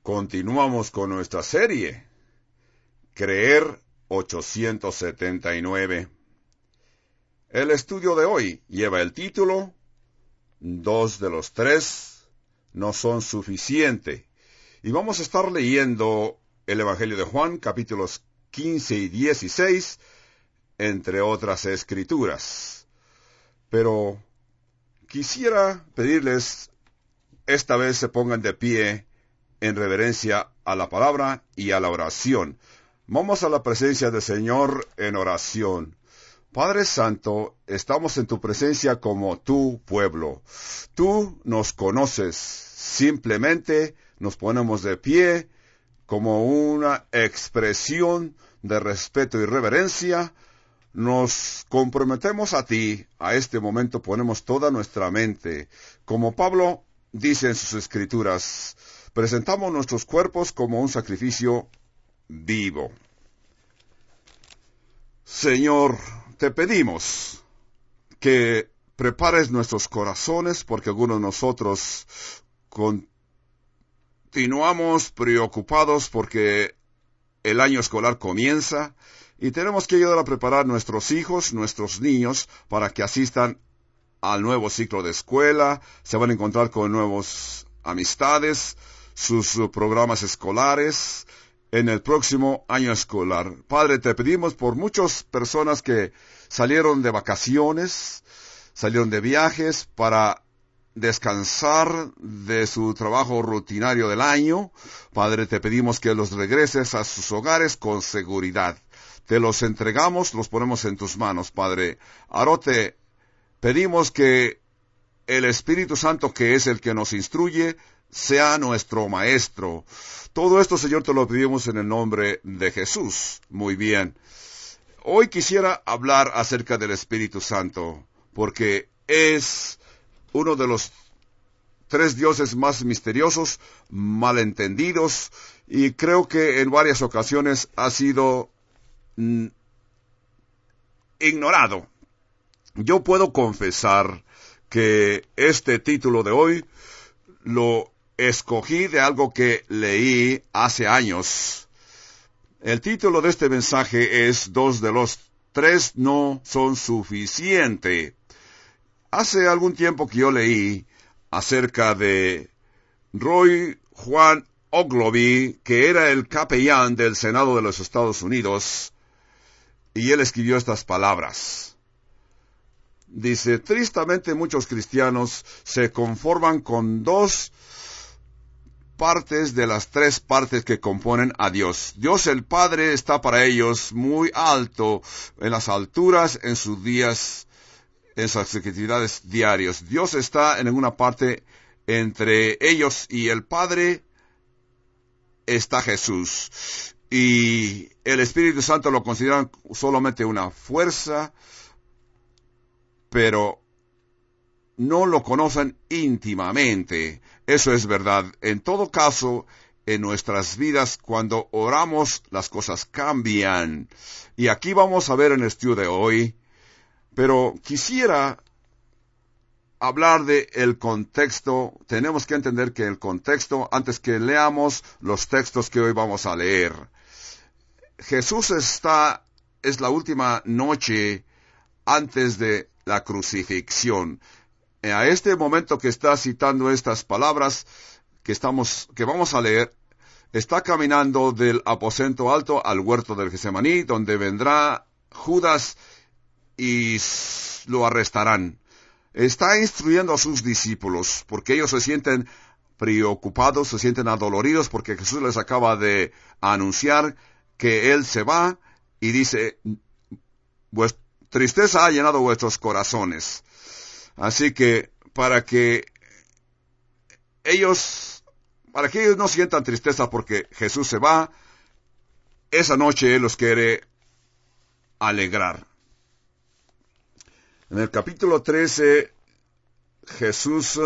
Continuamos con nuestra serie, Creer 879. El estudio de hoy lleva el título, 2 de los 3 no son suficientes. Y vamos a estar leyendo el Evangelio de Juan, capítulos 15 y 16, entre otras escrituras. Pero quisiera pedirles, esta vez se pongan de pie en reverencia a la palabra y a la oración. Vamos a la presencia del Señor en oración. Padre Santo, estamos en tu presencia como tu pueblo. Tú nos conoces. Simplemente nos ponemos de pie como una expresión de respeto y reverencia. Nos comprometemos a ti. A este momento ponemos toda nuestra mente. Como Pablo dice en sus escrituras, presentamos nuestros cuerpos como un sacrificio vivo. Señor, te pedimos que prepares nuestros corazones, porque algunos de nosotros continuamos preocupados porque el año escolar comienza y tenemos que ayudar a preparar nuestros hijos, nuestros niños, para que asistan al nuevo ciclo de escuela, se van a encontrar con nuevas amistades, sus programas escolares en el próximo año escolar. Padre, te pedimos por muchas personas que salieron de vacaciones, salieron de viajes para descansar de su trabajo rutinario del año. Padre, te pedimos que los regreses a sus hogares con seguridad. Te los entregamos, los ponemos en tus manos, Padre. Ahora te pedimos que el Espíritu Santo, que es el que nos instruye, sea nuestro maestro. Todo esto, Señor, te lo pedimos en el nombre de Jesús. Muy bien. Hoy quisiera hablar acerca del Espíritu Santo, porque es uno de los 3 dioses más misteriosos, malentendidos, y creo que en varias ocasiones ha sido ignorado. Yo puedo confesar que este título de hoy lo escogí de algo que leí hace años. El título de este mensaje es 2 de los 3 no son suficientes. Hace algún tiempo que yo leí acerca de Roy Juan Ogilvie, que era el capellán del Senado de los Estados Unidos, y él escribió estas palabras. Dice, tristemente muchos cristianos se conforman con 2 partes de las 3 partes que componen a Dios. Dios el Padre está para ellos muy alto, en las alturas, en sus días, en sus actividades diarias. Dios está en una parte entre ellos y el Padre está Jesús. Y el Espíritu Santo lo consideran solamente una fuerza, pero no lo conocen íntimamente. Eso es verdad. En todo caso, en nuestras vidas, cuando oramos, las cosas cambian. Y aquí vamos a ver en el estudio de hoy, pero quisiera hablar de el contexto. Tenemos que entender que el contexto, antes que leamos los textos que hoy vamos a leer. Jesús es la última noche antes de la crucifixión. A este momento que está citando estas palabras que vamos a leer, está caminando del aposento alto al huerto del Getsemaní, donde vendrá Judas y lo arrestarán. Está instruyendo a sus discípulos, porque ellos se sienten preocupados, se sienten adoloridos, porque Jesús les acaba de anunciar que Él se va, y dice, tristeza ha llenado vuestros corazones. Así que para que ellos no sientan tristeza porque Jesús se va, esa noche Él los quiere alegrar. En el capítulo 13, Jesús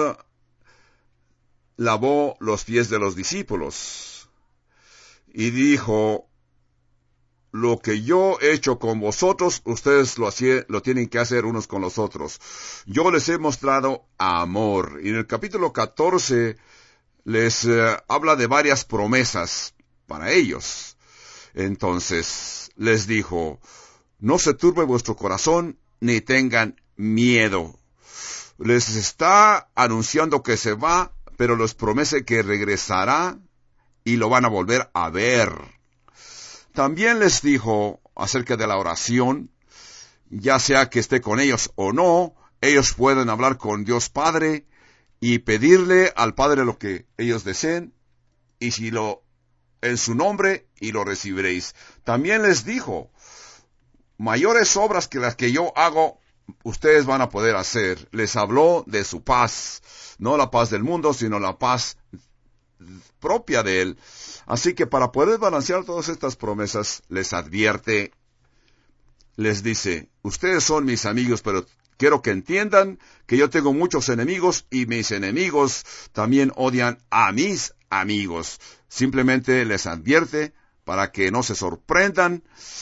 lavó los pies de los discípulos y dijo, lo que yo he hecho con vosotros, ustedes lo tienen que hacer unos con los otros. Yo les he mostrado amor. Y en el capítulo 14 les habla de varias promesas para ellos. Entonces les dijo, no se turbe vuestro corazón, ni tengan miedo. Les está anunciando que se va, pero les promete que regresará y lo van a volver a ver. También les dijo acerca de la oración, ya sea que esté con ellos o no, ellos pueden hablar con Dios Padre y pedirle al Padre lo que ellos deseen, y si lo en su nombre, y lo recibiréis. También les dijo, mayores obras que las que yo hago, ustedes van a poder hacer. Les habló de su paz, no la paz del mundo, sino la paz propia de él. Así que para poder balancear todas estas promesas, les advierte, les dice, ustedes son mis amigos, pero quiero que entiendan que yo tengo muchos enemigos y mis enemigos también odian a mis amigos. Simplemente les advierte para que no se sorprendan.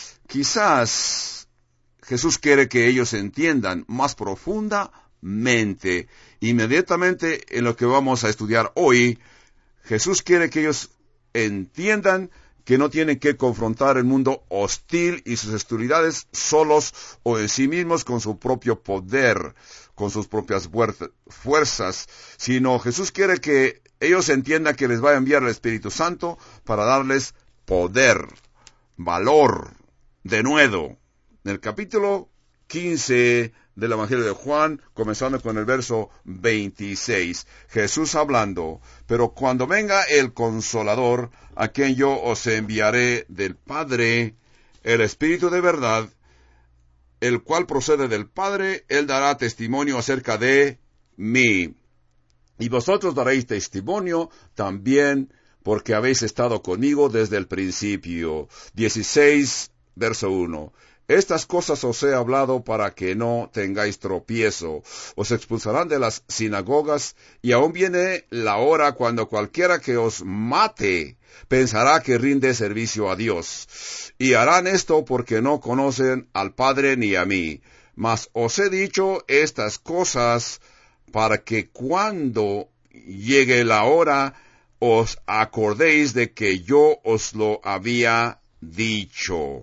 Quizás Jesús quiere que ellos entiendan más profundamente. Inmediatamente en lo que vamos a estudiar hoy, Jesús quiere que ellos entiendan que no tienen que confrontar el mundo hostil y sus hostilidades solos o en sí mismos con su propio poder, con sus propias fuerzas, sino Jesús quiere que ellos entiendan que les va a enviar el Espíritu Santo para darles poder, valor, denuedo. En el capítulo 15 del Evangelio de Juan, comenzando con el verso 26, Jesús hablando, pero cuando venga el Consolador, a quien yo os enviaré del Padre, el Espíritu de verdad, el cual procede del Padre, él dará testimonio acerca de mí. Y vosotros daréis testimonio también, porque habéis estado conmigo desde el principio. 16, verso 1. Estas cosas os he hablado para que no tengáis tropiezo. Os expulsarán de las sinagogas, y aún viene la hora cuando cualquiera que os mate pensará que rinde servicio a Dios. Y harán esto porque no conocen al Padre ni a mí. Mas os he dicho estas cosas para que cuando llegue la hora os acordéis de que yo os lo había dicho.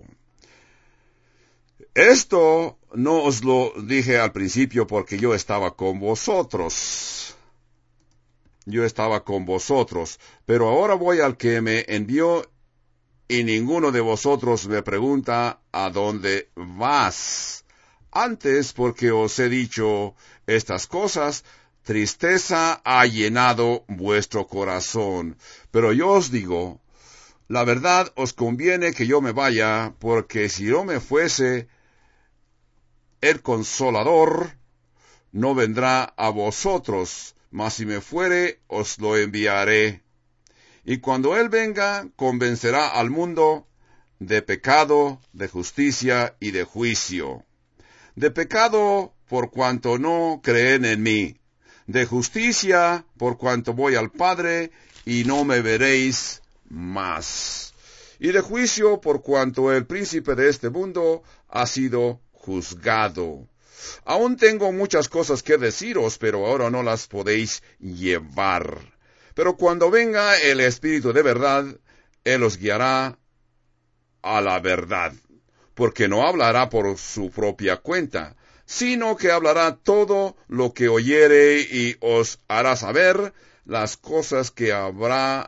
Esto no os lo dije al principio porque yo estaba con vosotros. Yo estaba con vosotros, pero ahora voy al que me envió y ninguno de vosotros me pregunta ¿a dónde vas? Antes, porque os he dicho estas cosas, tristeza ha llenado vuestro corazón. Pero yo os digo, la verdad os conviene que yo me vaya, porque si no me fuese, el Consolador no vendrá a vosotros, mas si me fuere, os lo enviaré. Y cuando él venga, convencerá al mundo de pecado, de justicia y de juicio. De pecado, por cuanto no creen en mí. De justicia, por cuanto voy al Padre, y no me veréis más. Y de juicio, por cuanto el príncipe de este mundo ha sido juzgado. Aún tengo muchas cosas que deciros, pero ahora no las podéis llevar. Pero cuando venga el Espíritu de verdad, Él os guiará a la verdad, porque no hablará por su propia cuenta, sino que hablará todo lo que oyere y os hará saber las cosas que habrán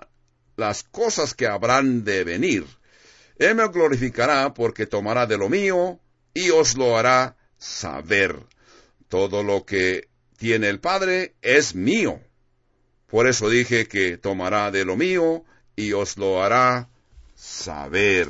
de venir. Él me glorificará porque tomará de lo mío y os lo hará saber. Todo lo que tiene el Padre es mío. Por eso dije que tomará de lo mío y os lo hará saber.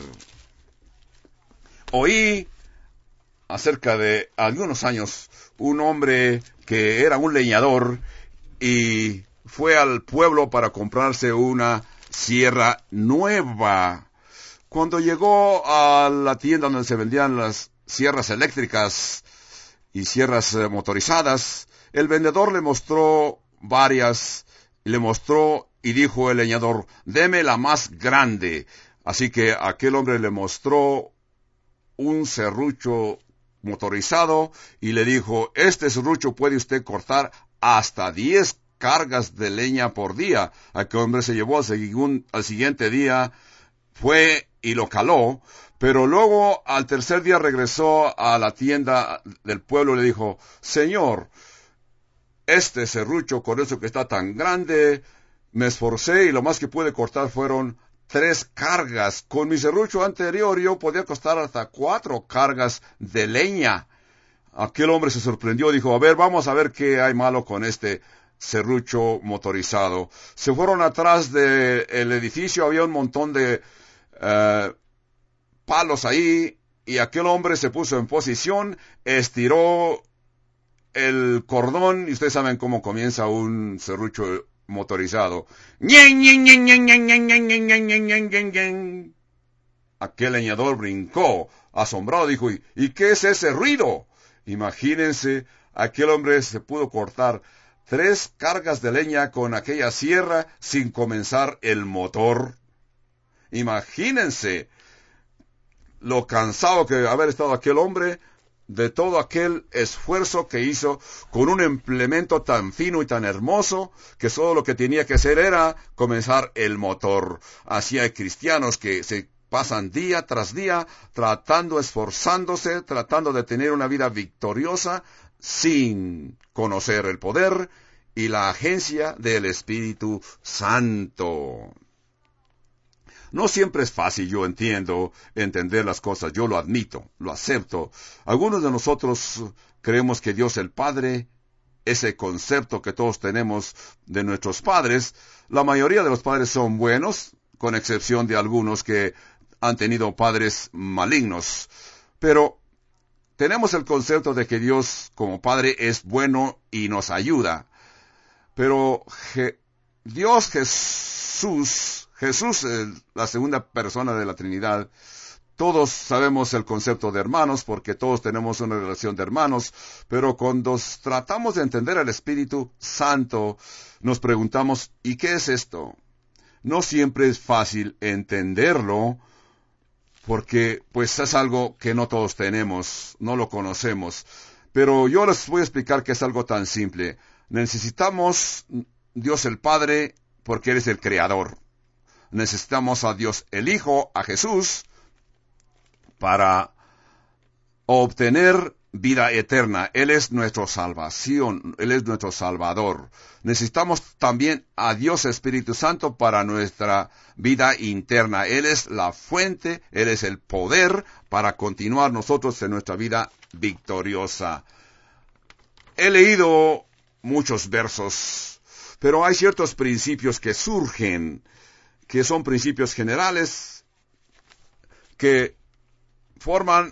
Oí acerca de algunos años un hombre que era un leñador y fue al pueblo para comprarse una sierra nueva. Cuando llegó a la tienda donde se vendían las sierras eléctricas y sierras motorizadas, el vendedor le mostró varias, y dijo el leñador, deme la más grande. Así que aquel hombre le mostró un serrucho motorizado y le dijo, este serrucho puede usted cortar hasta 10 cargas de leña por día. Aquel hombre se llevó al siguiente día, fue y lo caló, pero luego al tercer día regresó a la tienda del pueblo y le dijo, Señor, este serrucho con eso que está tan grande, me esforcé y lo más que pude cortar fueron 3 cargas. Con mi serrucho anterior yo podía cortar hasta 4 cargas de leña. Aquel hombre se sorprendió, dijo, a ver, vamos a ver qué hay malo con este serrucho motorizado. Se fueron atrás del edificio, había un montón de palos ahí, y aquel hombre se puso en posición, estiró el cordón, y ustedes saben cómo comienza un serrucho motorizado. Aquel leñador brincó, asombrado, dijo, ¿y qué es ese ruido? Imagínense, aquel hombre se pudo cortar 3 cargas de leña con aquella sierra sin comenzar el motor. Imagínense lo cansado que haber estado aquel hombre de todo aquel esfuerzo que hizo con un implemento tan fino y tan hermoso que solo lo que tenía que hacer era comenzar el motor. Así hay cristianos que se pasan día tras día esforzándose, tratando de tener una vida victoriosa sin conocer el poder y la agencia del Espíritu Santo. No siempre es fácil, yo entiendo, entender las cosas, yo lo admito, lo acepto. Algunos de nosotros creemos que Dios el Padre, ese concepto que todos tenemos de nuestros padres, la mayoría de los padres son buenos, con excepción de algunos que han tenido padres malignos. Pero tenemos el concepto de que Dios como Padre es bueno y nos ayuda. Pero Dios Jesús, la segunda persona de la Trinidad, todos sabemos el concepto de hermanos porque todos tenemos una relación de hermanos, pero cuando tratamos de entender al Espíritu Santo, nos preguntamos, ¿y qué es esto? No siempre es fácil entenderlo porque pues es algo que no todos tenemos, no lo conocemos. Pero yo les voy a explicar que es algo tan simple. Necesitamos Dios el Padre porque Él es el Creador. Necesitamos a Dios el Hijo, a Jesús, para obtener vida eterna. Él es nuestra salvación, Él es nuestro Salvador. Necesitamos también a Dios Espíritu Santo para nuestra vida interna. Él es la fuente, Él es el poder para continuar nosotros en nuestra vida victoriosa. He leído muchos versos, pero hay ciertos principios que surgen, que son principios generales, que forman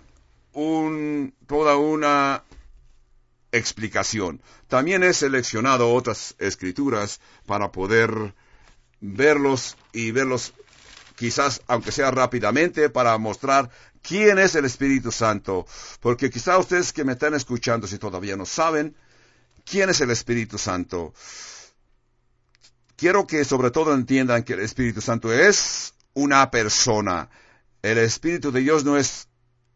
toda una explicación. También he seleccionado otras escrituras para poder verlos quizás, aunque sea rápidamente, para mostrar quién es el Espíritu Santo. Porque quizás ustedes que me están escuchando, si todavía no saben, quién es el Espíritu Santo. Quiero que sobre todo entiendan que el Espíritu Santo es una persona. El Espíritu de Dios no es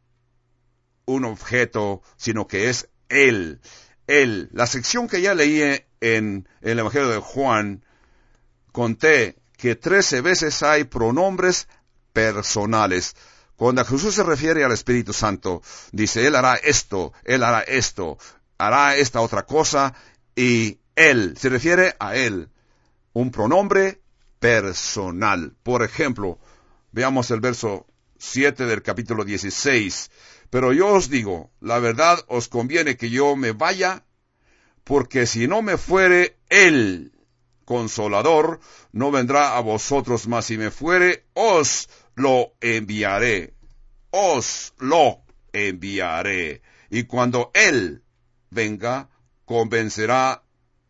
un objeto, sino que es Él. Él. La sección que ya leí en el Evangelio de Juan, conté que 13 veces hay pronombres personales. Cuando Jesús se refiere al Espíritu Santo, dice, Él hará esto, hará esta otra cosa, y Él, se refiere a Él. Un pronombre personal. Por ejemplo, veamos el verso 7 del capítulo 16. Pero yo os digo, la verdad os conviene que yo me vaya, porque si no me fuere el Consolador, no vendrá a vosotros, mas si me fuere, os lo enviaré. Os lo enviaré. Y cuando Él venga, convencerá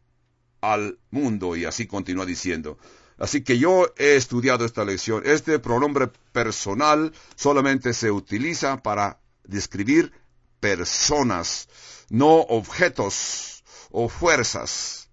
al mundo, y así continúa diciendo. Así que yo he estudiado esta lección. Este pronombre personal solamente se utiliza para describir personas, no objetos o fuerzas,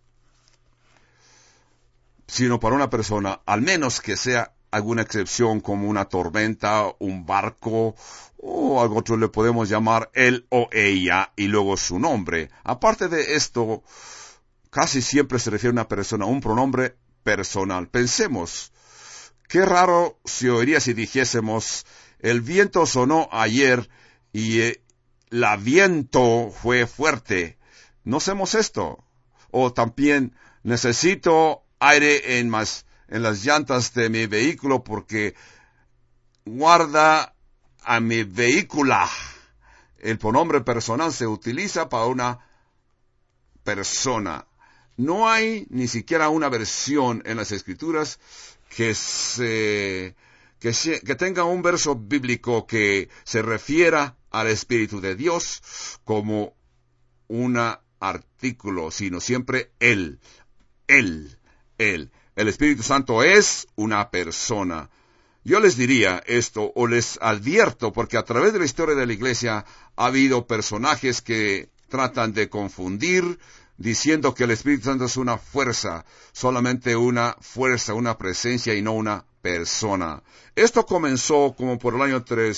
sino para una persona, al menos que sea alguna excepción como una tormenta, un barco, o algo otro le podemos llamar él o ella, y luego su nombre. Aparte de esto, casi siempre se refiere a una persona, un pronombre personal. Pensemos, qué raro se oiría si dijésemos, el viento sonó ayer y el viento fue fuerte. No hacemos esto. O también, necesito aire en las llantas de mi vehículo porque guarda a mi vehículo. El pronombre personal se utiliza para una persona. No hay ni siquiera una versión en las Escrituras que tenga un verso bíblico que se refiera al Espíritu de Dios como un artículo, sino siempre Él. El Espíritu Santo es una persona. Yo les diría esto, o les advierto, porque a través de la historia de la Iglesia ha habido personajes que tratan de confundir, diciendo que el Espíritu Santo es una fuerza, solamente una fuerza, una presencia y no una persona. Esto comenzó como por el año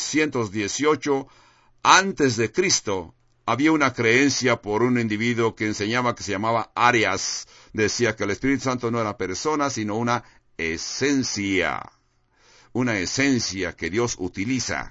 318 antes de Cristo. Había una creencia por un individuo que enseñaba, que se llamaba Arias. Decía que el Espíritu Santo no era persona, sino una esencia. Una esencia que Dios utiliza.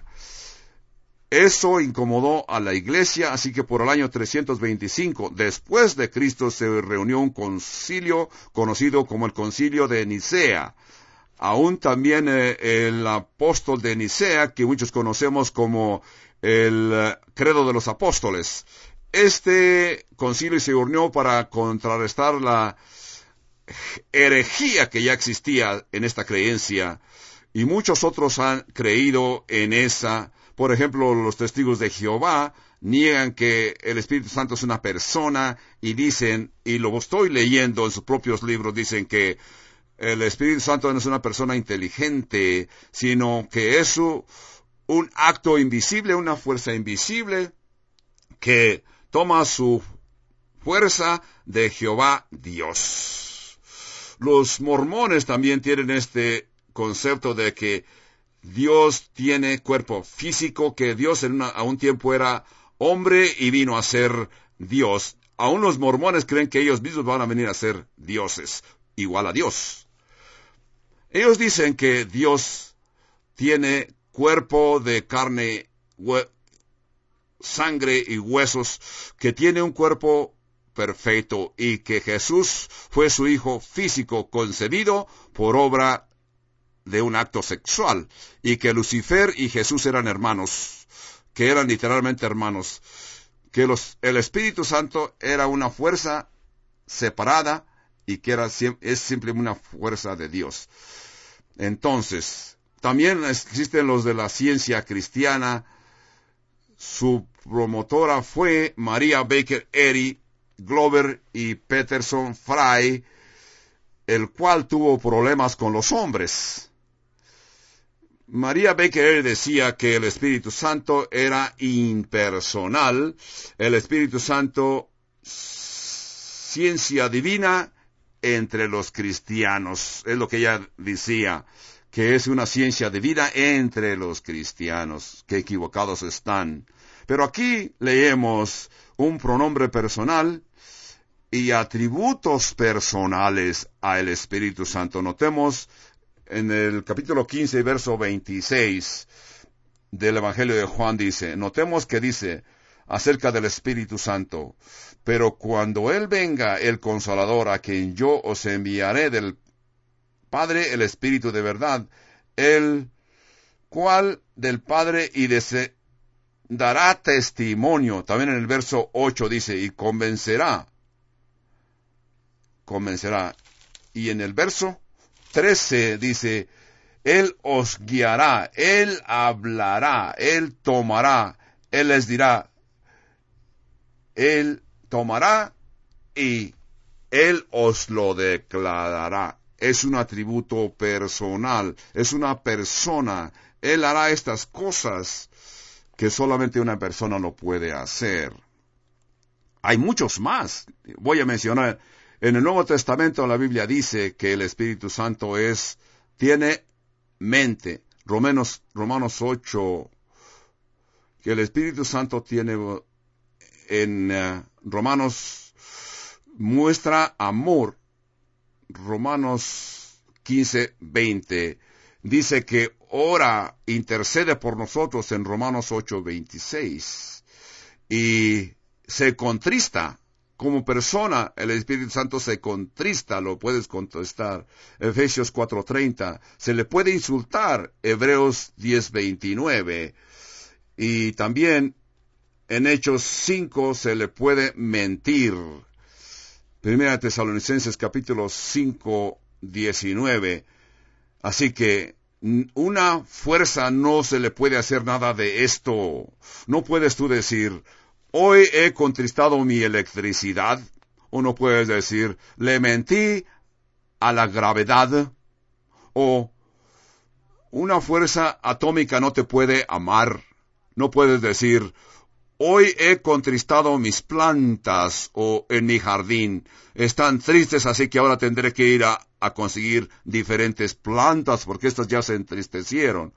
Eso incomodó a la iglesia, así que por el año 325, después de Cristo, se reunió un concilio conocido como el Concilio de Nicea. Aún también el apóstol de Nicea, que muchos conocemos como el Credo de los Apóstoles. Este concilio se reunió para contrarrestar la herejía que ya existía en esta creencia, y muchos otros han creído en esa. Por ejemplo, los testigos de Jehová niegan que el Espíritu Santo es una persona y dicen, y lo estoy leyendo en sus propios libros, dicen que el Espíritu Santo no es una persona inteligente, sino que es un acto invisible, una fuerza invisible que toma su fuerza de Jehová Dios. Los mormones también tienen este concepto de que Dios tiene cuerpo físico, que Dios a un tiempo era hombre y vino a ser Dios. Aún los mormones creen que ellos mismos van a venir a ser dioses, igual a Dios. Ellos dicen que Dios tiene cuerpo de carne, sangre y huesos, que tiene un cuerpo perfecto y que Jesús fue su hijo físico concebido por obra de un acto sexual, y que Lucifer y Jesús eran hermanos, que eran literalmente hermanos, que el Espíritu Santo era una fuerza separada y que es simplemente una fuerza de Dios. Entonces, también existen los de la ciencia cristiana. Su promotora fue Maria Baker Eddy, Glover y Peterson Fry, el cual tuvo problemas con los hombres. Maria Baker decía que el Espíritu Santo era impersonal, el Espíritu Santo, ciencia divina entre los cristianos. Es lo que ella decía, que es una ciencia divina entre los cristianos. Qué equivocados están. Pero aquí leemos un pronombre personal y atributos personales al Espíritu Santo. Notemos en el capítulo 15, verso 26 del Evangelio de Juan, notemos que dice acerca del Espíritu Santo: pero cuando Él venga, el Consolador, a quien yo os enviaré del Padre, el Espíritu de verdad, el cual del Padre y dará testimonio. También en el verso 8 dice, y convencerá. Y en el verso 13 dice, Él os guiará, Él hablará, Él tomará, Él les dirá, Él tomará y Él os lo declarará. Es un atributo personal, es una persona. Él hará estas cosas que solamente una persona lo puede hacer. Hay muchos más. Voy a mencionar. En el Nuevo Testamento la Biblia dice que el Espíritu Santo tiene mente. Romanos 8, que el Espíritu Santo tiene, en Romanos muestra amor. Romanos 15:20 dice que ora, intercede por nosotros en Romanos 8:26. Y se contrista. Como persona, el Espíritu Santo se contrista, lo puedes contestar. Efesios 4:30. Se le puede insultar. Hebreos 10:29. Y también en Hechos 5 se le puede mentir. Primera Tesalonicenses capítulo 5:19. Así que una fuerza no se le puede hacer nada de esto. No puedes tú decir, hoy he contristado mi electricidad. O no puedes decir, le mentí a la gravedad. O una fuerza atómica no te puede amar. No puedes decir, hoy he contristado mis plantas o en mi jardín. Están tristes, así que ahora tendré que ir a conseguir diferentes plantas porque estas ya se entristecieron.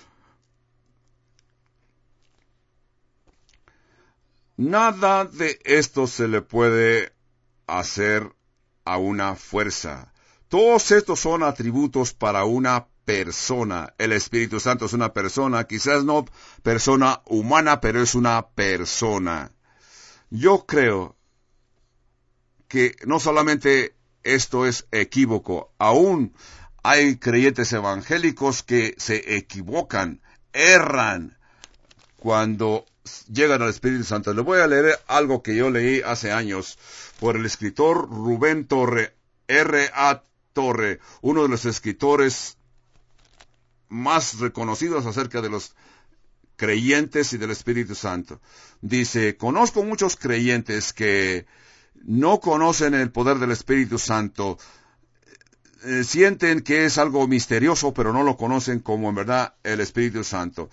Nada de esto se le puede hacer a una fuerza. Todos estos son atributos para una persona. El Espíritu Santo es una persona, quizás no persona humana, pero es una persona. Yo creo que no solamente esto es equívoco, aún hay creyentes evangélicos que se equivocan, erran cuando llegan al Espíritu Santo. Le voy a leer algo que yo leí hace años por el escritor Rubén Torre, R.A. Torre, uno de los escritores más reconocidos acerca de los creyentes y del Espíritu Santo. Dice, conozco muchos creyentes que no conocen el poder del Espíritu Santo, sienten que es algo misterioso, pero no lo conocen como en verdad el Espíritu Santo.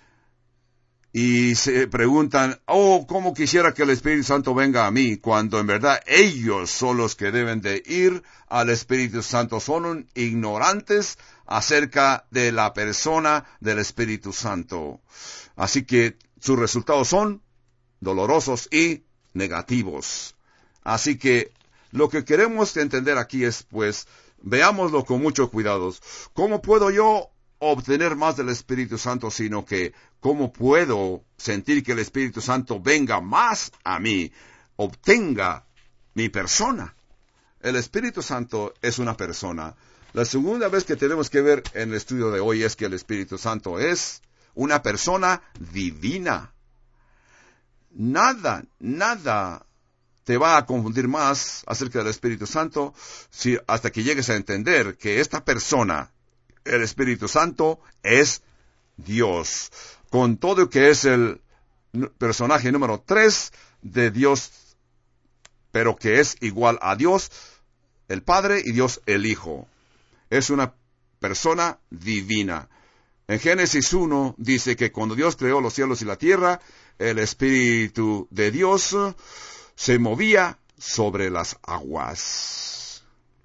Y se preguntan, ¿cómo quisiera que el Espíritu Santo venga a mí? Cuando en verdad ellos son los que deben de ir al Espíritu Santo. Son ignorantes acerca de la persona del Espíritu Santo. Así que sus resultados son dolorosos y negativos. Así que lo que queremos entender aquí es, pues, veámoslo con mucho cuidado. ¿Cómo puedo yo obtener más del Espíritu Santo, sino que cómo puedo sentir que el Espíritu Santo venga más a mí, obtenga mi persona? El Espíritu Santo es una persona. La segunda vez que tenemos que ver en el estudio de hoy es que el Espíritu Santo es una persona divina. Nada te va a confundir más acerca del Espíritu Santo hasta que llegues a entender que esta persona, el Espíritu Santo, es Dios, con todo que es el personaje número 3 de Dios, pero que es igual a Dios el Padre y Dios el Hijo. Es una persona divina. En Génesis 1 dice que cuando Dios creó los cielos y la tierra, el Espíritu de Dios se movía sobre las aguas.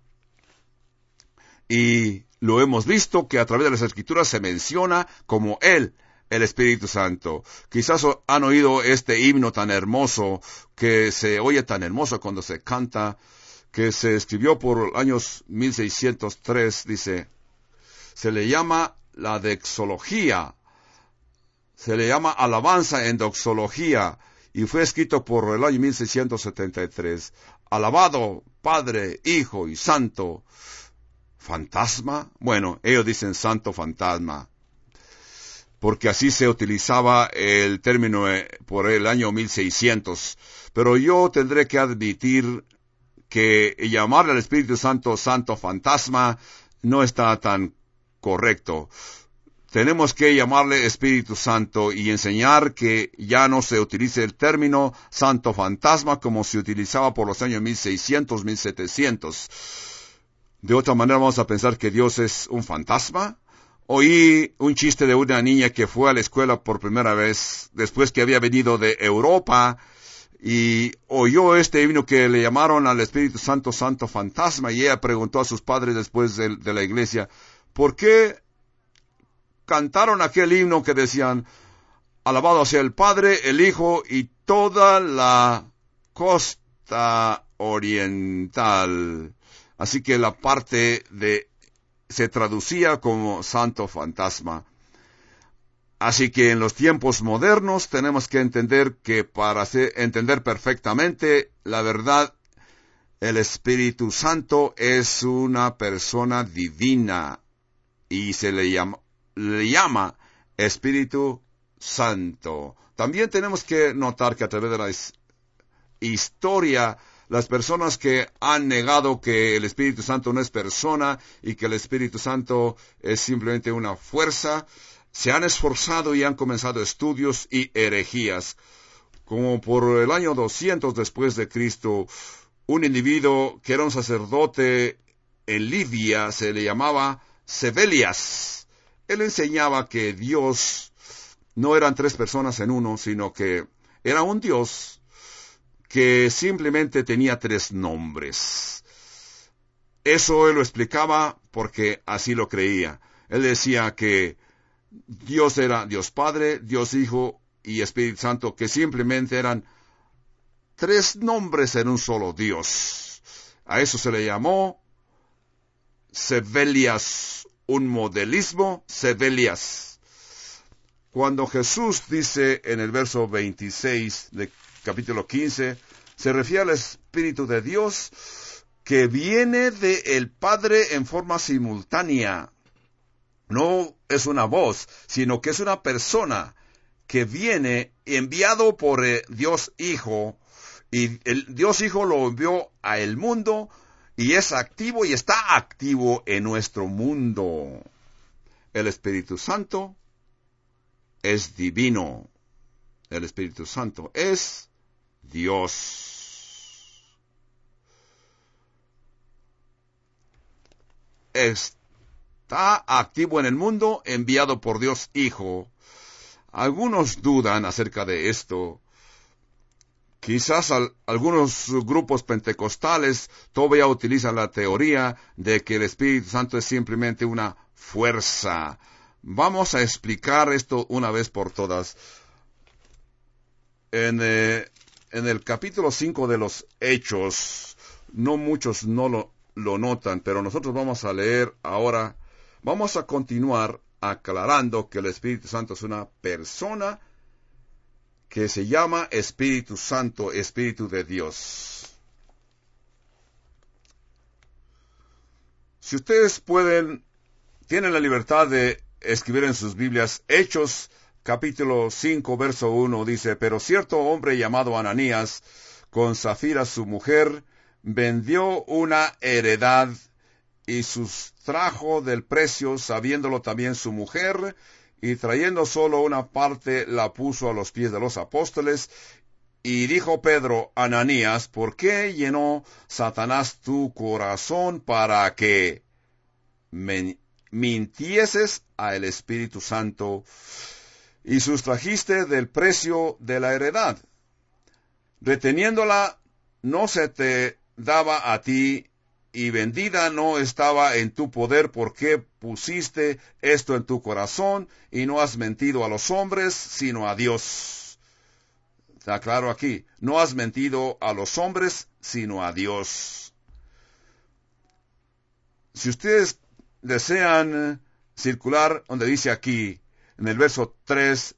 Y lo hemos visto que a través de las Escrituras se menciona como Él, el Espíritu Santo. Quizás han oído este himno tan hermoso, que se oye tan hermoso cuando se canta, que se escribió por años 1603, dice, se le llama la doxología, se le llama alabanza en doxología, y fue escrito por el año 1673. Alabado Padre, Hijo y Santo. ¿Fantasma? Bueno, ellos dicen santo fantasma, porque así se utilizaba el término por el año 1600. Pero yo tendré que admitir que llamarle al Espíritu Santo santo fantasma no está tan correcto. Tenemos que llamarle Espíritu Santo y enseñar que ya no se utilice el término santo fantasma como se utilizaba por los años 1600, 1700. De otra manera vamos a pensar que Dios es un fantasma. Oí un chiste de una niña que fue a la escuela por primera vez después que había venido de Europa y oyó este himno que le llamaron al Espíritu Santo santo fantasma, y ella preguntó a sus padres después de la iglesia, ¿por qué cantaron aquel himno que decían, alabado sea el Padre, el Hijo y toda la costa oriental. Así que la parte se traducía como santo fantasma. Así que en los tiempos modernos tenemos que entender que para entender perfectamente la verdad, el Espíritu Santo es una persona divina y se le llama Espíritu Santo. También tenemos que notar que a través de la historia, las personas que han negado que el Espíritu Santo no es persona y que el Espíritu Santo es simplemente una fuerza, se han esforzado y han comenzado estudios y herejías. Como por el año 200 después de Cristo, un individuo que era un sacerdote en Libia, se le llamaba Sebelias. Él enseñaba que Dios no eran tres personas en uno, sino que era un Dios que simplemente tenía tres nombres. Eso él lo explicaba porque así lo creía. Él decía que Dios era Dios Padre, Dios Hijo y Espíritu Santo, que simplemente eran tres nombres en un solo Dios. A eso se le llamó Sebelias, un modelismo Sebelias. Cuando Jesús dice en el verso 26 de capítulo 15, se refiere al Espíritu de Dios que viene del Padre en forma simultánea. No es una voz, sino que es una persona que viene enviado por Dios Hijo, y el Dios Hijo lo envió a el mundo, y es activo y está activo en nuestro mundo. El Espíritu Santo es divino. El Espíritu Santo es Dios. Está activo en el mundo, enviado por Dios Hijo. Algunos dudan acerca de esto. Quizás algunos grupos pentecostales todavía utilizan la teoría de que el Espíritu Santo es simplemente una fuerza. Vamos a explicar esto una vez por todas. En el capítulo 5 de los Hechos, no muchos no lo notan, pero nosotros vamos a leer ahora. Vamos a continuar aclarando que el Espíritu Santo es una persona que se llama Espíritu Santo, Espíritu de Dios. Si ustedes tienen la libertad de escribir en sus Biblias, Hechos capítulo 5, verso 1, dice: pero cierto hombre llamado Ananías, con Zafira su mujer, vendió una heredad y sustrajo del precio, sabiéndolo también su mujer, y trayendo solo una parte la puso a los pies de los apóstoles. Y dijo Pedro: Ananías, ¿por qué llenó Satanás tu corazón para que mintieses al Espíritu Santo y sustrajiste del precio de la heredad? Reteniéndola no se te daba a ti, y vendida no estaba en tu poder. ¿Por qué pusiste esto en tu corazón? Y no has mentido a los hombres, sino a Dios. Está claro aquí. No has mentido a los hombres, sino a Dios. Si ustedes desean circular donde dice aquí, en el verso 3,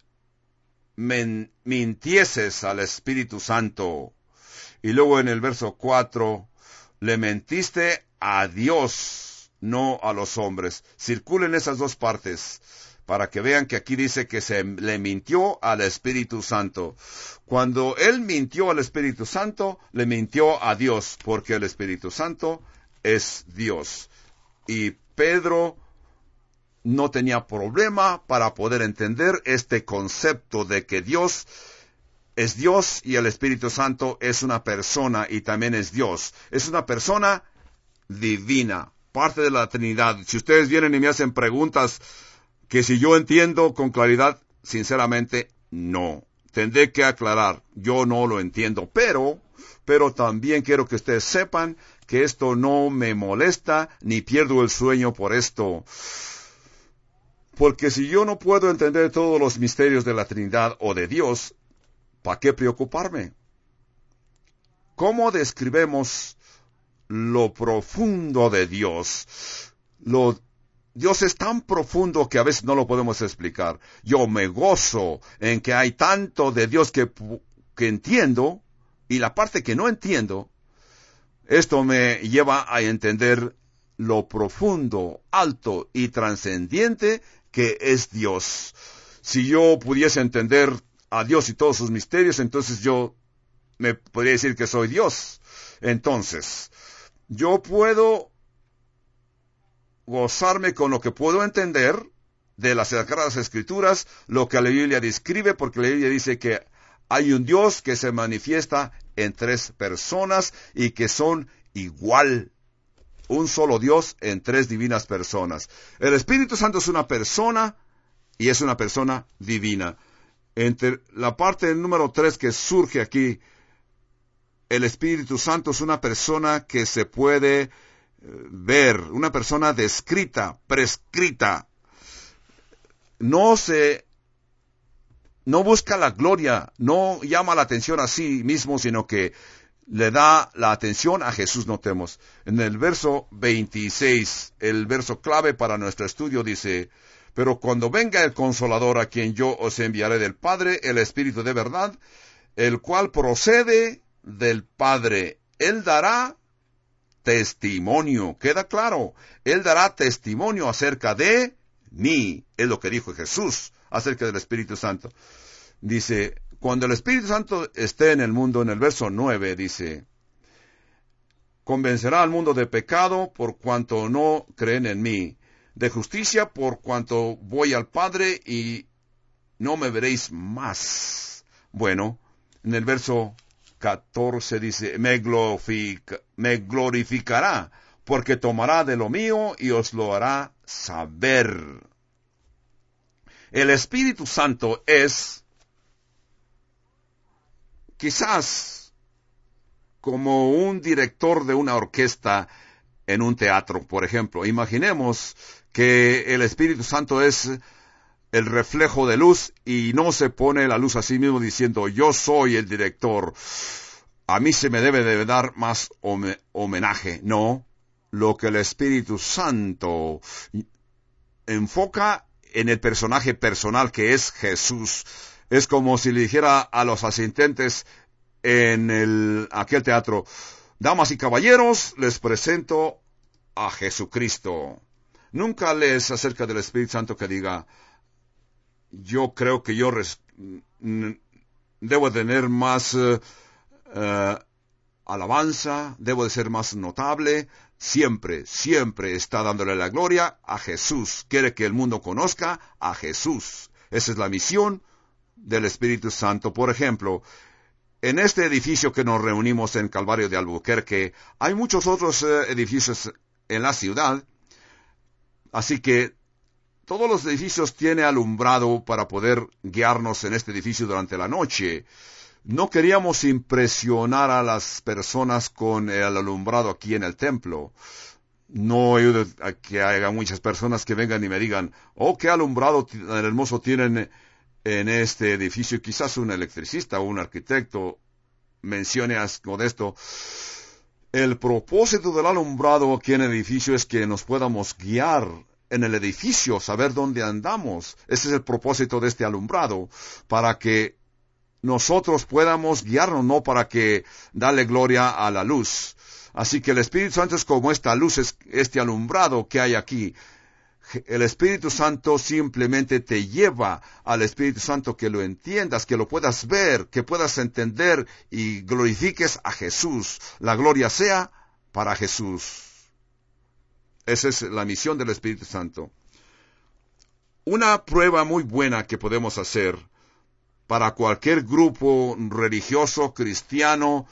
mintieses al Espíritu Santo. Y luego en el verso 4, le mentiste a Dios, no a los hombres. Circulen esas dos partes para que vean que aquí dice que se le mintió al Espíritu Santo. Cuando él mintió al Espíritu Santo, le mintió a Dios, porque el Espíritu Santo es Dios. Y Pedro no tenía problema para poder entender este concepto de que Dios es Dios y el Espíritu Santo es una persona y también es Dios. Es una persona divina, parte de la Trinidad. Si ustedes vienen y me hacen preguntas que si yo entiendo con claridad, sinceramente no. Tendré que aclarar, yo no lo entiendo, pero también quiero que ustedes sepan que esto no me molesta ni pierdo el sueño por esto. Porque si yo no puedo entender todos los misterios de la Trinidad o de Dios, ¿para qué preocuparme? ¿Cómo describimos lo profundo de Dios? Dios es tan profundo que a veces no lo podemos explicar. Yo me gozo en que hay tanto de Dios que entiendo, y la parte que no entiendo, esto me lleva a entender lo profundo, alto y trascendiente que es Dios. Si yo pudiese entender a Dios y todos sus misterios, entonces yo me podría decir que soy Dios. Entonces, yo puedo gozarme con lo que puedo entender de las Sagradas Escrituras, lo que la Biblia describe, porque la Biblia dice que hay un Dios que se manifiesta en 3 personas y que son igual. Un solo Dios en 3 divinas personas. El Espíritu Santo es una persona y es una persona divina. Entre la parte número 3 que surge aquí, el Espíritu Santo es una persona que se puede ver, una persona descrita, prescrita. No busca la gloria, no llama la atención a sí mismo, sino que le da la atención a Jesús, notemos. En el verso 26, el verso clave para nuestro estudio dice: pero cuando venga el Consolador, a quien yo os enviaré del Padre, el Espíritu de verdad, el cual procede del Padre, Él dará testimonio. Queda claro, Él dará testimonio acerca de mí. Es lo que dijo Jesús acerca del Espíritu Santo. Dice, cuando el Espíritu Santo esté en el mundo, en el verso 9, dice: convencerá al mundo de pecado por cuanto no creen en mí, de justicia por cuanto voy al Padre y no me veréis más. Bueno, en el verso 14 dice: me glorificará, porque tomará de lo mío y os lo hará saber. El Espíritu Santo es quizás como un director de una orquesta en un teatro, por ejemplo. Imaginemos que el Espíritu Santo es el reflejo de luz y no se pone la luz a sí mismo diciendo: yo soy el director, a mí se me debe de dar más homenaje. No, lo que el Espíritu Santo enfoca en el personaje personal que es Jesús. Es como si le dijera a los asistentes en aquel teatro: damas y caballeros, les presento a Jesucristo. Nunca lees acerca del Espíritu Santo que diga: yo creo que yo debo tener más alabanza, debo de ser más notable. Siempre está dándole la gloria a Jesús. Quiere que el mundo conozca a Jesús. Esa es la misión del Espíritu Santo. Por ejemplo, en este edificio que nos reunimos en Calvario de Albuquerque, hay muchos otros edificios en la ciudad, así que todos los edificios tienen alumbrado para poder guiarnos en este edificio durante la noche. No queríamos impresionar a las personas con el alumbrado aquí en el templo. No he oído que haya muchas personas que vengan y me digan: oh, qué alumbrado tan hermoso tienen en este edificio. Quizás un electricista o un arquitecto mencione algo de esto. El propósito del alumbrado aquí en el edificio es que nos podamos guiar en el edificio, saber dónde andamos. Ese es el propósito de este alumbrado, para que nosotros podamos guiarnos, no para que darle gloria a la luz. Así que el Espíritu Santo es como esta luz, este alumbrado que hay aquí. El Espíritu Santo simplemente te lleva al Espíritu Santo, que lo entiendas, que lo puedas ver, que puedas entender y glorifiques a Jesús. La gloria sea para Jesús. Esa es la misión del Espíritu Santo. Una prueba muy buena que podemos hacer para cualquier grupo religioso, cristiano,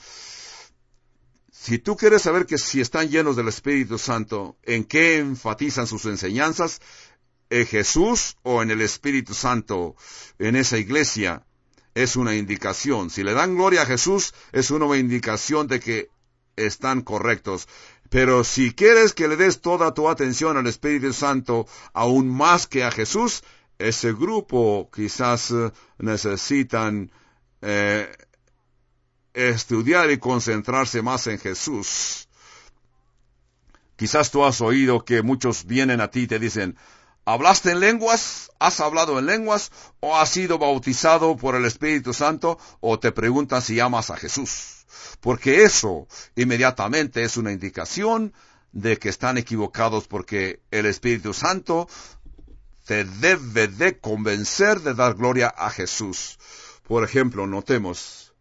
si tú quieres saber que si están llenos del Espíritu Santo, ¿en qué enfatizan sus enseñanzas? ¿En Jesús o en el Espíritu Santo? En esa iglesia es una indicación. Si le dan gloria a Jesús, es una indicación de que están correctos. Pero si quieres que le des toda tu atención al Espíritu Santo, aún más que a Jesús, ese grupo quizás necesitan estudiar y concentrarse más en Jesús. Quizás tú has oído que muchos vienen a ti y te dicen, ¿hablaste en lenguas? ¿Has hablado en lenguas? ¿O has sido bautizado por el Espíritu Santo? O te preguntan si amas a Jesús. Porque eso inmediatamente es una indicación de que están equivocados, porque el Espíritu Santo te debe de convencer de dar gloria a Jesús. Por ejemplo, notemos,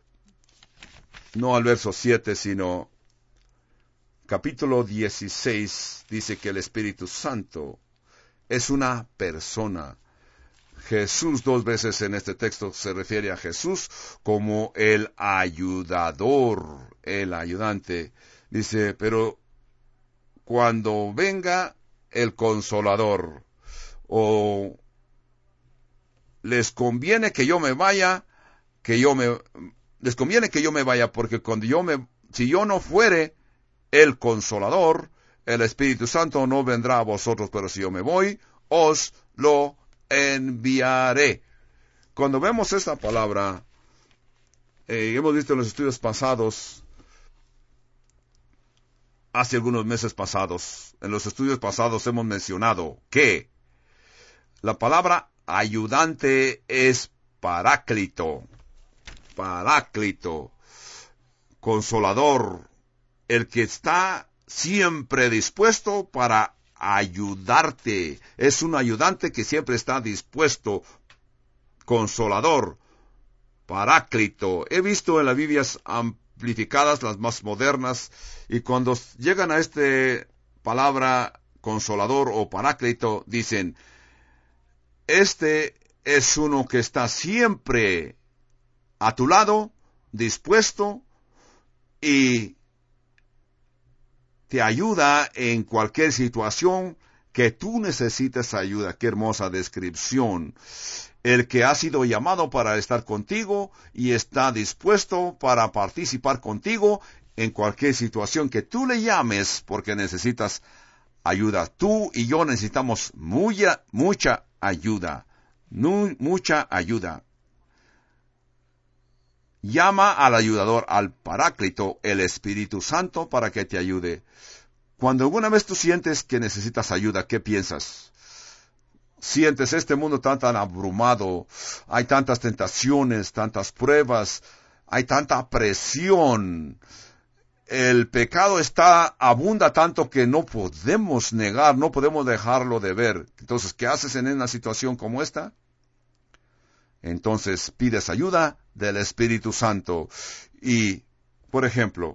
no al verso 7, sino capítulo 16, dice que el Espíritu Santo es una persona. Jesús 2 veces en este texto se refiere a Jesús como el ayudador, el ayudante. Dice, pero cuando venga el Consolador, o les conviene que yo me vaya, les conviene que yo me vaya, porque si yo no fuere el Consolador, el Espíritu Santo no vendrá a vosotros, pero si yo me voy, os lo enviaré. Cuando vemos esta palabra, hemos visto en los estudios pasados, hace algunos meses pasados, en los estudios pasados hemos mencionado que la palabra ayudante es paráclito, consolador, el que está siempre dispuesto para ayudarte. Es un ayudante que siempre está dispuesto, consolador, paráclito. He visto en las Biblias amplificadas, las más modernas, y cuando llegan a esta palabra consolador o paráclito, dicen, este es uno que está siempre a tu lado, dispuesto, y te ayuda en cualquier situación que tú necesites ayuda. Qué hermosa descripción. El que ha sido llamado para estar contigo y está dispuesto para participar contigo en cualquier situación que tú le llames porque necesitas ayuda. Tú y yo necesitamos mucha ayuda. Mucha ayuda. Llama al ayudador, al paráclito, el Espíritu Santo, para que te ayude. Cuando alguna vez tú sientes que necesitas ayuda, ¿qué piensas? Sientes este mundo tan abrumado, hay tantas tentaciones, tantas pruebas, hay tanta presión. El pecado abunda tanto que no podemos negar, no podemos dejarlo de ver. Entonces, ¿qué haces en una situación como esta? Entonces pides ayuda del Espíritu Santo. Y, por ejemplo,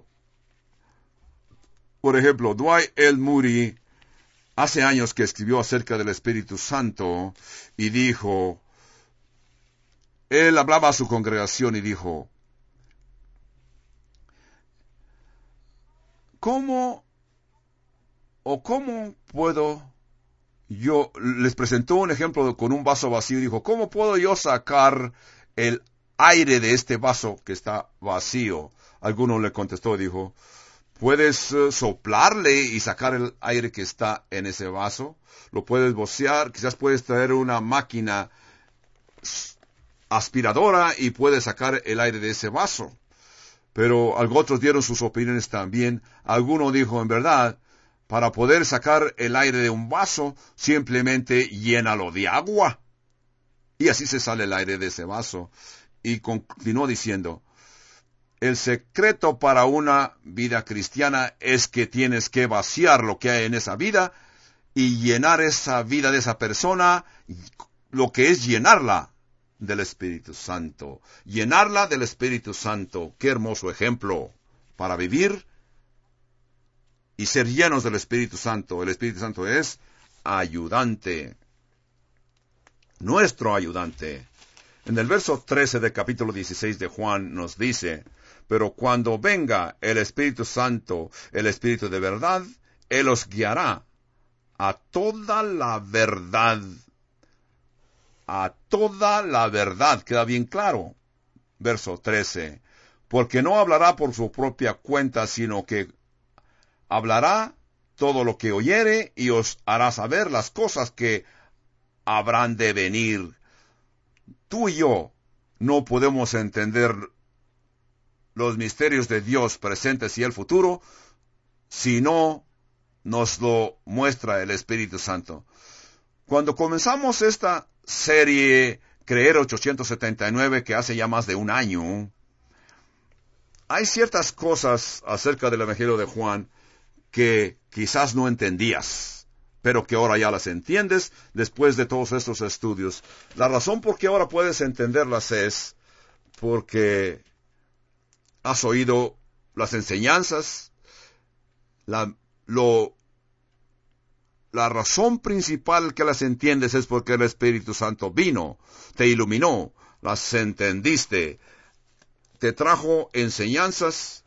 Dwight L. Moody, hace años que escribió acerca del Espíritu Santo, y dijo, él hablaba a su congregación y dijo, ¿cómo puedo yo? Les presentó un ejemplo con un vaso vacío y dijo, ¿cómo puedo yo sacar el aire de este vaso que está vacío? Alguno le contestó y dijo, puedes soplarle y sacar el aire que está en ese vaso. Lo puedes vocear, quizás puedes traer una máquina aspiradora y puedes sacar el aire de ese vaso. Pero otros dieron sus opiniones también. Alguno dijo, en verdad, para poder sacar el aire de un vaso, simplemente llénalo de agua. Y así se sale el aire de ese vaso. Y continuó diciendo, el secreto para una vida cristiana es que tienes que vaciar lo que hay en esa vida y llenar esa vida de esa persona, lo que es llenarla del Espíritu Santo. Llenarla del Espíritu Santo. Qué hermoso ejemplo para vivir y ser llenos del Espíritu Santo. El Espíritu Santo es ayudante. Nuestro ayudante. En el verso 13 del capítulo 16 de Juan nos dice, pero cuando venga el Espíritu Santo, el Espíritu de verdad, Él os guiará a toda la verdad. A toda la verdad. Queda bien claro. Verso 13. Porque no hablará por su propia cuenta, sino que hablará todo lo que oyere y os hará saber las cosas que habrán de venir. Tú y yo no podemos entender los misterios de Dios presentes y el futuro si no nos lo muestra el Espíritu Santo. Cuando comenzamos esta serie Creer 879, que hace ya más de un año, hay ciertas cosas acerca del Evangelio de Juan que quizás no entendías, pero que ahora ya las entiendes después de todos estos estudios. La razón por qué ahora puedes entenderlas es porque has oído las enseñanzas. La razón principal que las entiendes es porque el Espíritu Santo vino, te iluminó, las entendiste, te trajo enseñanzas.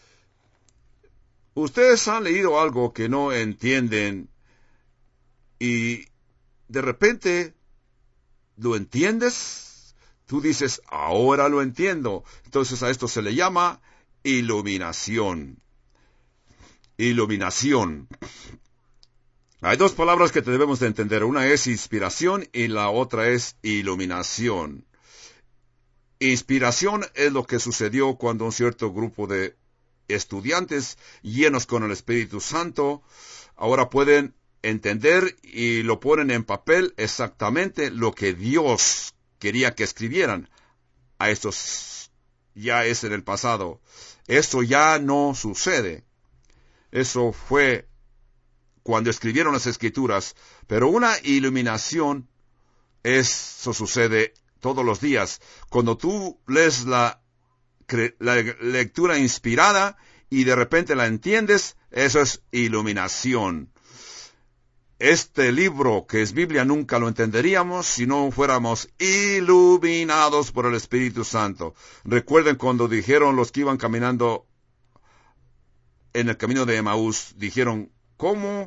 Ustedes han leído algo que no entienden y de repente lo entiendes. Tú dices, ahora lo entiendo. Entonces a esto se le llama iluminación. Iluminación. Hay dos palabras que debemos de entender. Una es inspiración y la otra es iluminación. Inspiración es lo que sucedió cuando un cierto grupo de estudiantes llenos con el Espíritu Santo ahora pueden entender y lo ponen en papel exactamente lo que Dios quería que escribieran. A estos ya es en el pasado. Eso ya no sucede. Eso fue cuando escribieron las Escrituras, pero una iluminación, eso sucede todos los días. Cuando tú lees la lectura inspirada y de repente la entiendes, eso es iluminación. Este libro, que es Biblia, nunca lo entenderíamos si no fuéramos iluminados por el Espíritu Santo. Recuerden cuando dijeron los que iban caminando en el camino de Emaús, dijeron, ¿cómo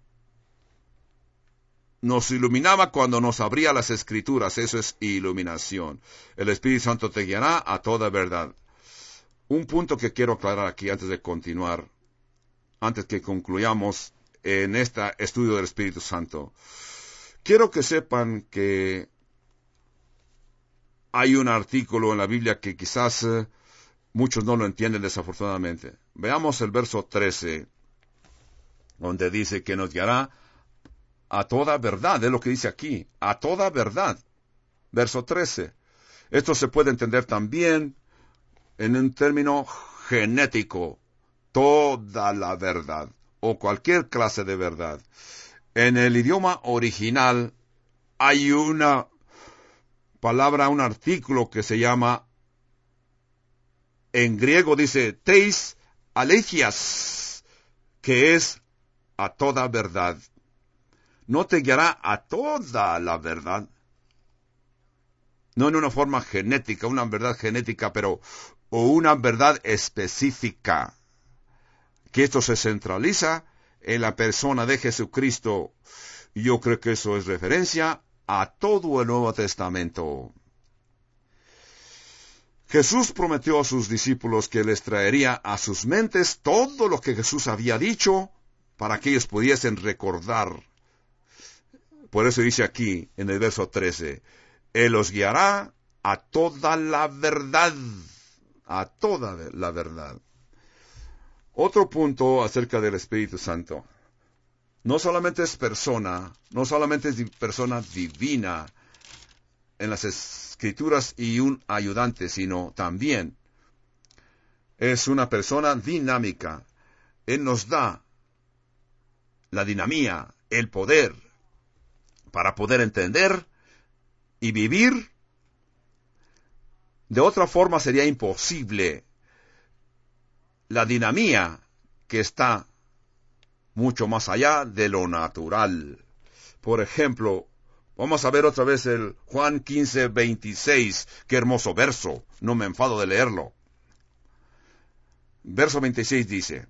nos iluminaba cuando nos abría las Escrituras? Eso es iluminación. El Espíritu Santo te guiará a toda verdad. Un punto que quiero aclarar aquí antes de continuar, antes que concluyamos en este estudio del Espíritu Santo. Quiero que sepan que hay un artículo en la Biblia que quizás muchos no lo entienden desafortunadamente. Veamos el verso 13, donde dice que nos guiará a toda verdad. Es lo que dice aquí, a toda verdad. Verso 13. Esto se puede entender también en un término genético, toda la verdad, o cualquier clase de verdad. En el idioma original hay una palabra, un artículo que se llama, en griego dice, teis alegias, que es a toda verdad. No te guiará a toda la verdad, no en una forma genética, una verdad genética, pero o una verdad específica, que esto se centraliza en la persona de Jesucristo. Yo creo que eso es referencia a todo el Nuevo Testamento. Jesús prometió a sus discípulos que les traería a sus mentes todo lo que Jesús había dicho para que ellos pudiesen recordar. Por eso dice aquí en el verso 13, Él los guiará a toda la verdad, a toda la verdad. Otro punto acerca del Espíritu Santo. No solamente es persona, no solamente es persona divina en las Escrituras y un ayudante, sino también es una persona dinámica. Él nos da la dinamía, el poder, para poder entender y vivir. De otra forma sería imposible. La dinamía que está mucho más allá de lo natural. Por ejemplo, vamos a ver otra vez el Juan 15:26. Qué hermoso verso. No me enfado de leerlo. Verso 26 dice,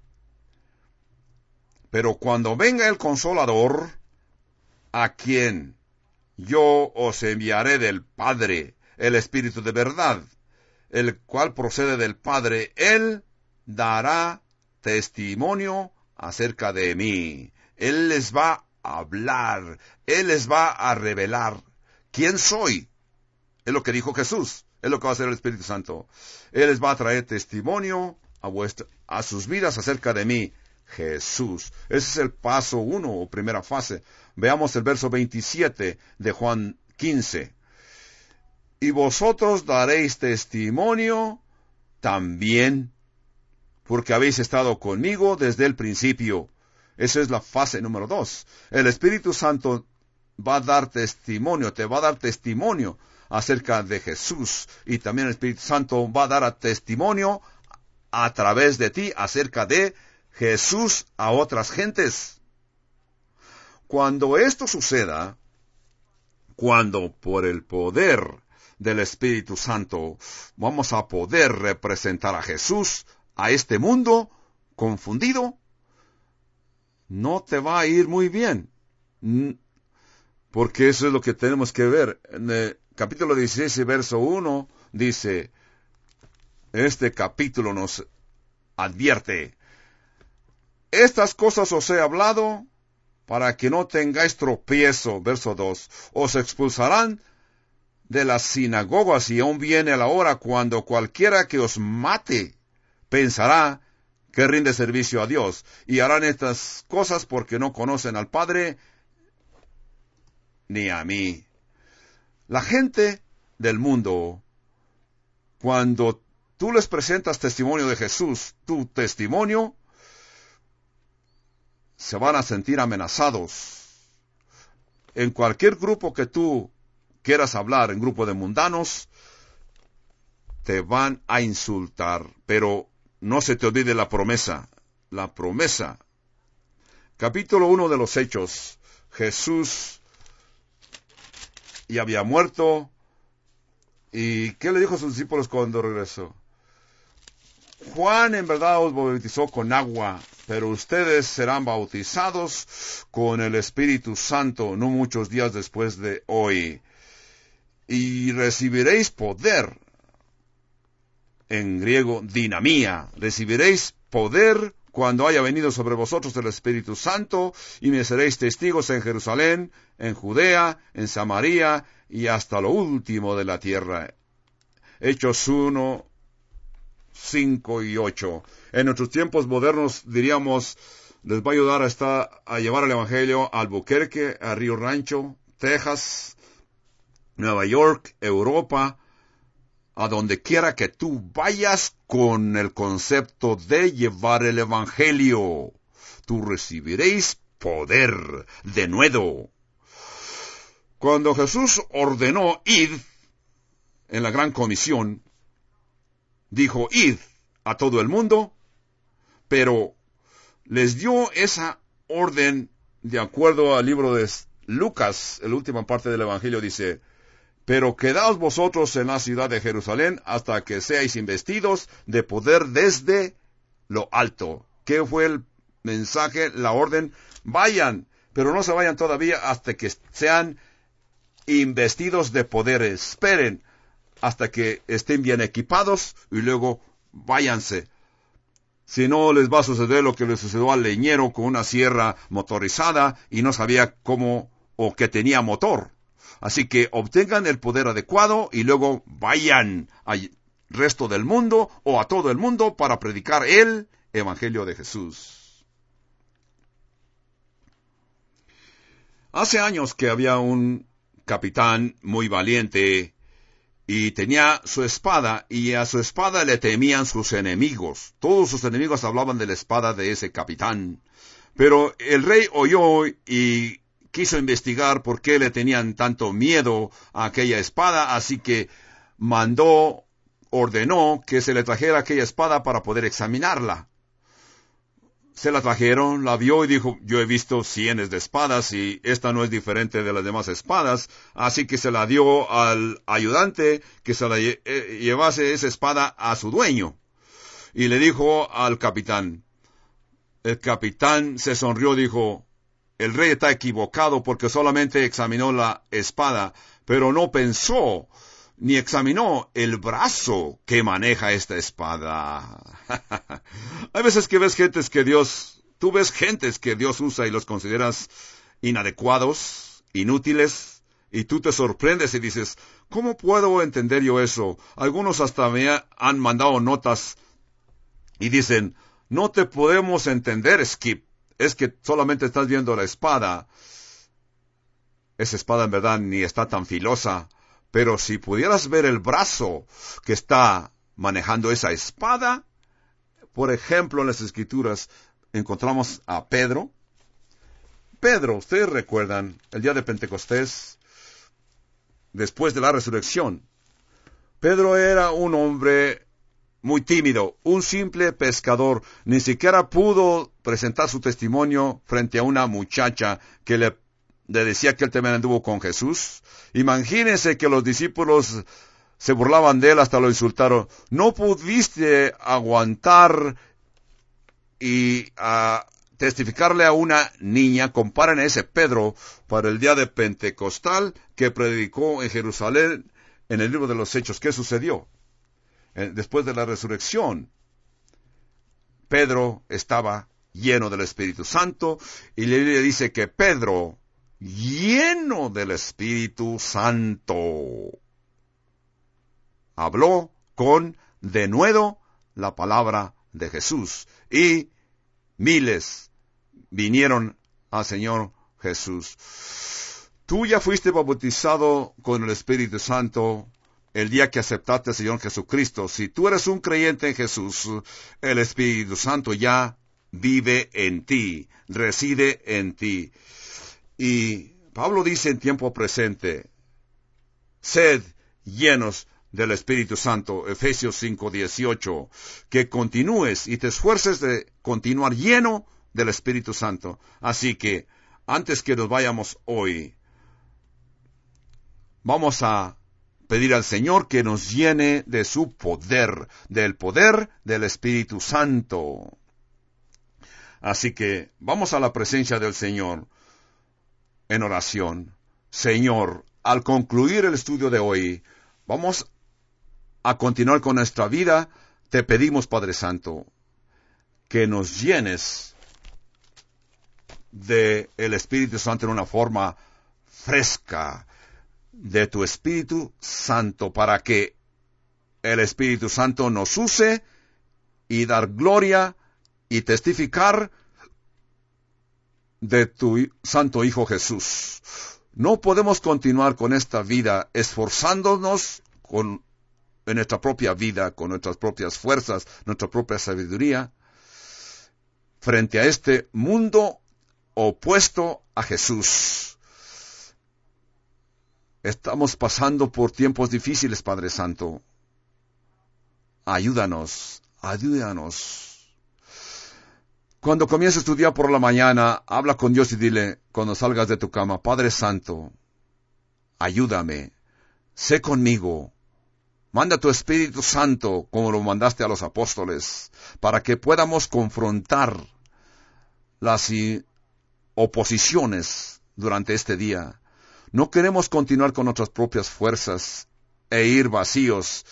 pero cuando venga el Consolador, a quien yo os enviaré del Padre, el Espíritu de verdad, el cual procede del Padre, Él dará testimonio acerca de mí. Él les va a hablar, Él les va a revelar quién soy. Es lo que dijo Jesús. Es lo que va a hacer el Espíritu Santo. Él les va a traer testimonio a sus vidas acerca de mí, Jesús. Ese es el paso 1 o primera fase. Veamos el verso 27 de Juan 15. Y vosotros daréis testimonio también, porque habéis estado conmigo desde el principio. Esa es la fase número 2. El Espíritu Santo va a dar testimonio, te va a dar testimonio acerca de Jesús. Y también el Espíritu Santo va a dar testimonio a través de ti acerca de Jesús a otras gentes. Cuando esto suceda, cuando por el poder del Espíritu Santo vamos a poder representar a Jesús a este mundo confundido, no te va a ir muy bien. Porque eso es lo que tenemos que ver. En el capítulo 16 y verso 1 dice, este capítulo nos advierte, estas cosas os he hablado para que no tengáis tropiezo. Verso 2, os expulsarán de las sinagogas y aún viene la hora cuando cualquiera que os mate pensará que rinde servicio a Dios, y harán estas cosas porque no conocen al Padre ni a mí. La gente del mundo, cuando tú les presentas testimonio de Jesús, tu testimonio, se van a sentir amenazados. En cualquier grupo que tú quieras hablar, en grupo de mundanos, te van a insultar, pero no se te olvide la promesa. La promesa. Capítulo 1 de los Hechos. Jesús ya había muerto. ¿Y qué le dijo a sus discípulos cuando regresó? Juan en verdad os bautizó con agua, pero ustedes serán bautizados con el Espíritu Santo no muchos días después de hoy. Y recibiréis poder. En griego, dinamía. Recibiréis poder cuando haya venido sobre vosotros el Espíritu Santo, y me seréis testigos en Jerusalén, en Judea, en Samaria, y hasta lo último de la tierra. Hechos 1, 5 y 8. En nuestros tiempos modernos diríamos, les va a ayudar a llevar el Evangelio a Albuquerque, a Río Rancho, Texas, Nueva York, Europa, a donde quiera que tú vayas con el concepto de llevar el Evangelio. Tú recibiréis poder de nuevo. Cuando Jesús ordenó id en la gran comisión, dijo id a todo el mundo, pero les dio esa orden de acuerdo al libro de Lucas, la última parte del Evangelio dice, pero quedaos vosotros en la ciudad de Jerusalén hasta que seáis investidos de poder desde lo alto. ¿Qué fue el mensaje, la orden? Vayan, pero no se vayan todavía hasta que sean investidos de poder. Esperen hasta que estén bien equipados y luego váyanse. Si no, les va a suceder lo que le sucedió al leñero con una sierra motorizada y no sabía cómo o que tenía motor. Así que obtengan el poder adecuado y luego vayan al resto del mundo o a todo el mundo para predicar el Evangelio de Jesús. Hace años que había un capitán muy valiente y tenía su espada, y a su espada le temían sus enemigos. Todos sus enemigos hablaban de la espada de ese capitán. Pero el rey oyó y quiso investigar por qué le tenían tanto miedo a aquella espada, así que ordenó que se le trajera aquella espada para poder examinarla. Se la trajeron, la vio y dijo, yo he visto cientos de espadas y esta no es diferente de las demás espadas, así que se la dio al ayudante que se la llevase esa espada a su dueño. Y le dijo al capitán, el capitán se sonrió, dijo, el rey está equivocado porque solamente examinó la espada, pero no pensó ni examinó el brazo que maneja esta espada. Hay veces que ves gentes que tú ves gentes que Dios usa y los consideras inadecuados, inútiles, Y tú te sorprendes y dices, ¿cómo puedo entender yo eso? Algunos hasta me han mandado notas y dicen, no te podemos entender, Skip. Es que solamente estás viendo la espada. Esa espada en verdad ni está tan filosa. Pero si pudieras ver el brazo que está manejando esa espada, por ejemplo, en las Escrituras encontramos a Pedro. Pedro, ustedes recuerdan, el día de Pentecostés, después de la resurrección, Pedro era un hombre muy tímido, un simple pescador, ni siquiera pudo presentar su testimonio frente a una muchacha que le decía que él también anduvo con Jesús. Imagínense que los discípulos se burlaban de él, hasta lo insultaron. No pudiste aguantar y testificarle a una niña. Comparen a ese Pedro para el día de Pentecostal que predicó en Jerusalén en el libro de los Hechos. ¿Qué sucedió? Después de la resurrección, Pedro estaba lleno del Espíritu Santo, y la Biblia dice que Pedro, lleno del Espíritu Santo, habló con denuedo la palabra de Jesús, y miles vinieron al Señor Jesús. Tú ya fuiste bautizado con el Espíritu Santo el día que aceptaste al Señor Jesucristo. Si tú eres un creyente en Jesús, el Espíritu Santo ya vive en ti, reside en ti. Y Pablo dice en tiempo presente, sed llenos del Espíritu Santo, Efesios 5:18, que continúes y te esfuerces de continuar lleno del Espíritu Santo. Así que, antes que nos vayamos hoy, vamos a pedir al Señor que nos llene de su poder, del poder del Espíritu Santo. Así que vamos a la presencia del Señor en oración. Señor, al concluir el estudio de hoy, vamos a continuar con nuestra vida. Te pedimos, Padre Santo, que nos llenes del Espíritu Santo en una forma fresca, de tu Espíritu Santo, para que el Espíritu Santo nos use y dar gloria y testificar de tu Santo Hijo Jesús. No podemos continuar con esta vida esforzándonos en nuestra propia vida, con nuestras propias fuerzas, nuestra propia sabiduría, frente a este mundo opuesto a Jesús. Estamos pasando por tiempos difíciles, Padre Santo. Ayúdanos, ayúdanos. Cuando comiences tu día por la mañana, habla con Dios y dile, cuando salgas de tu cama, Padre Santo, ayúdame, sé conmigo. Manda tu Espíritu Santo, como lo mandaste a los apóstoles, para que podamos confrontar las oposiciones durante este día. No queremos continuar con nuestras propias fuerzas e ir vacíos,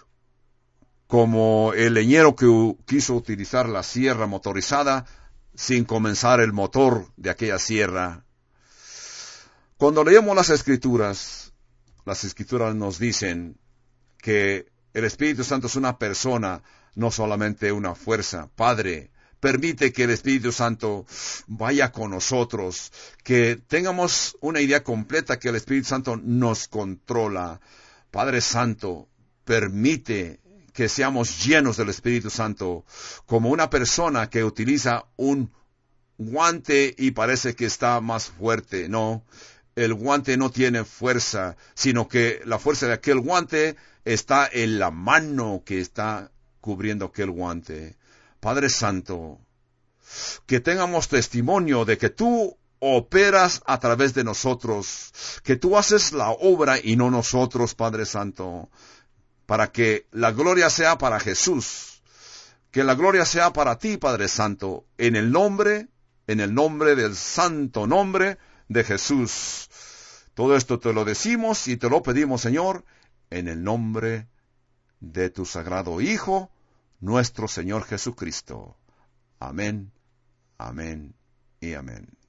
como el leñero que quiso utilizar la sierra motorizada sin comenzar el motor de aquella sierra. Cuando leemos las Escrituras nos dicen que el Espíritu Santo es una persona, no solamente una fuerza. Padre, permite que el Espíritu Santo vaya con nosotros, que tengamos una idea completa que el Espíritu Santo nos controla. Padre Santo, permite que seamos llenos del Espíritu Santo, como una persona que utiliza un guante y parece que está más fuerte. No, el guante no tiene fuerza, sino que la fuerza de aquel guante está en la mano que está cubriendo aquel guante. Padre Santo, que tengamos testimonio de que tú operas a través de nosotros, que tú haces la obra y no nosotros, Padre Santo, para que la gloria sea para Jesús, que la gloria sea para ti, Padre Santo, en el nombre del santo nombre de Jesús. Todo esto te lo decimos y te lo pedimos, Señor, en el nombre de tu sagrado Hijo, nuestro Señor Jesucristo. Amén, amén y amén.